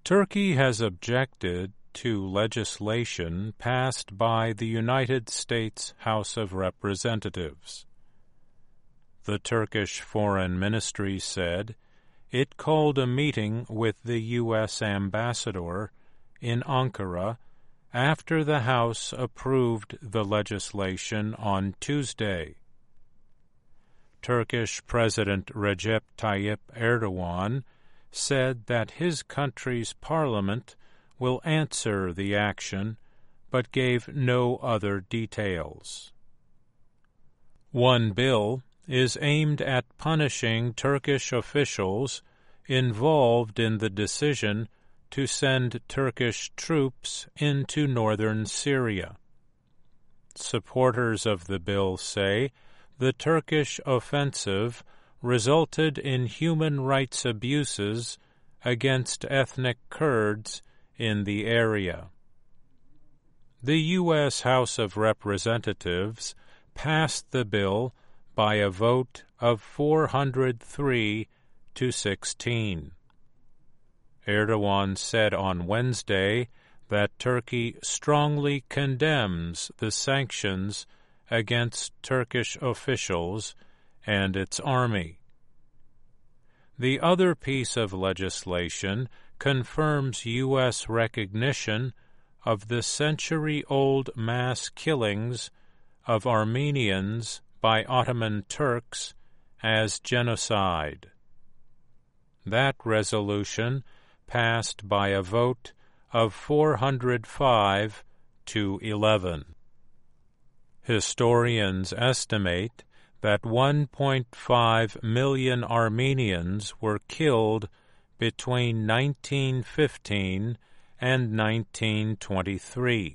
Turkey has objected to legislation passed by the United States House of Representatives. The Turkish Foreign Ministry said it called a meeting with the U.S. ambassador in Ankara after the House approved the legislation on Tuesday. Turkish President Recep Tayyip Erdogan said that his country's parliament will answer the action, but gave no other details. One bill is aimed at punishing Turkish officials involved in the decision to send Turkish troops into northern Syria. Supporters of the bill say the Turkish offensive resulted in human rights abuses against ethnic Kurds in the area. The U.S. House of Representatives passed the bill by a vote of 403 to 16. Erdogan said on Wednesday that Turkey strongly condemns the sanctions against Turkish officials and its army. The other piece of legislation confirms U.S. recognition of the century-old mass killings of Armenians by Ottoman Turks as genocide. That resolution passed by a vote of 405 to 11. Historians estimate that 1.5 million Armenians were killed between 1915 and 1923.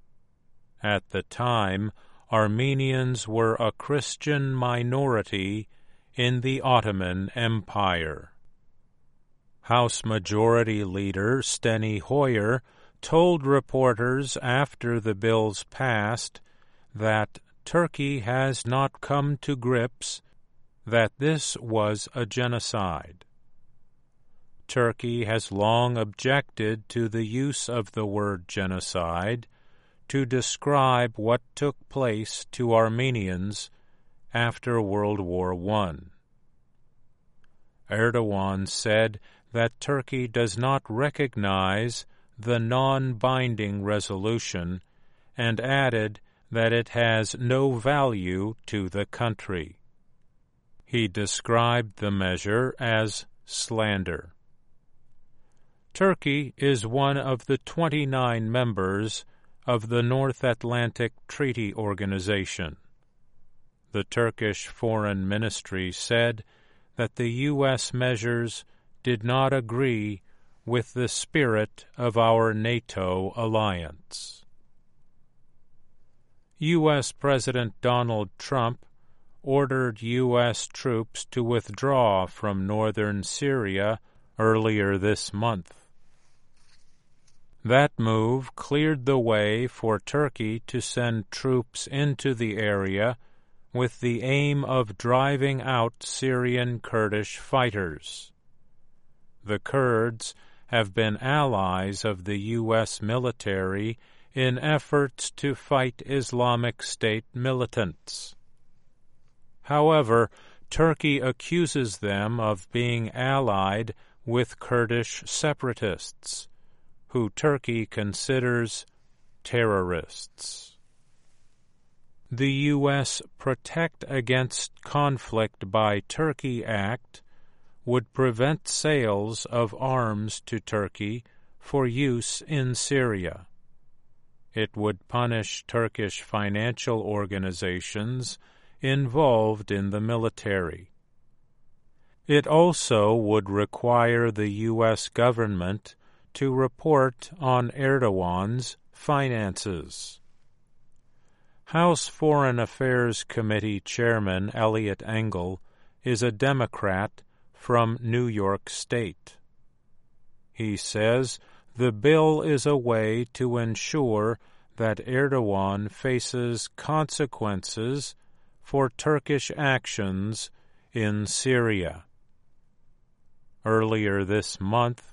At the time, Armenians were a Christian minority in the Ottoman Empire. House Majority Leader Steny Hoyer told reporters after the bills passed that Turkey has not come to grips that this was a genocide. Turkey has long objected to the use of the word genocide to describe what took place to Armenians after World War I. Erdogan said that Turkey does not recognize the non-binding resolution and added that it has no value to the country. He described the measure as slander. Turkey is one of the 29 members of the North Atlantic Treaty Organization. The Turkish Foreign Ministry said that the U.S. measures did not agree with the spirit of our NATO alliance. U.S. President Donald Trump ordered U.S. troops to withdraw from northern Syria earlier this month. That move cleared the way for Turkey to send troops into the area with the aim of driving out Syrian Kurdish fighters. The Kurds have been allies of the U.S. military in efforts to fight Islamic State militants. However, Turkey accuses them of being allied with Kurdish separatists, who Turkey considers terrorists. The U.S. Protect Against Conflict by Turkey Act would prevent sales of arms to Turkey for use in Syria. It would punish Turkish financial organizations involved in the military. It also would require the U.S. government to report on Erdogan's finances. House Foreign Affairs Committee Chairman Eliot Engel is a Democrat from New York State. He says the bill is a way to ensure that Erdogan faces consequences for Turkish actions in Syria. Earlier this month,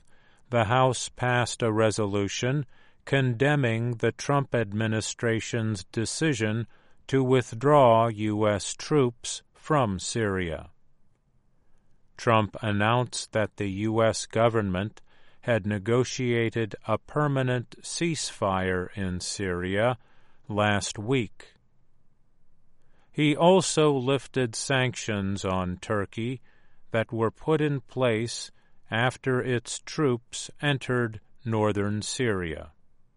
the House passed a resolution condemning the Trump administration's decision to withdraw U.S. troops from Syria. Trump announced that the U.S. government had negotiated a permanent ceasefire in Syria last week. He also lifted sanctions on Turkey that were put in place after its troops entered northern Syria.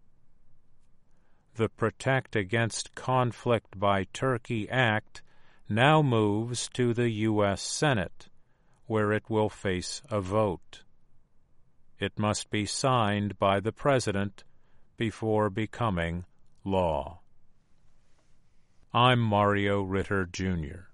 The Protect Against Conflict by Turkey Act now moves to the U.S. Senate, where it will face a vote. It must be signed by the President before becoming law. I'm Mario Ritter, Jr.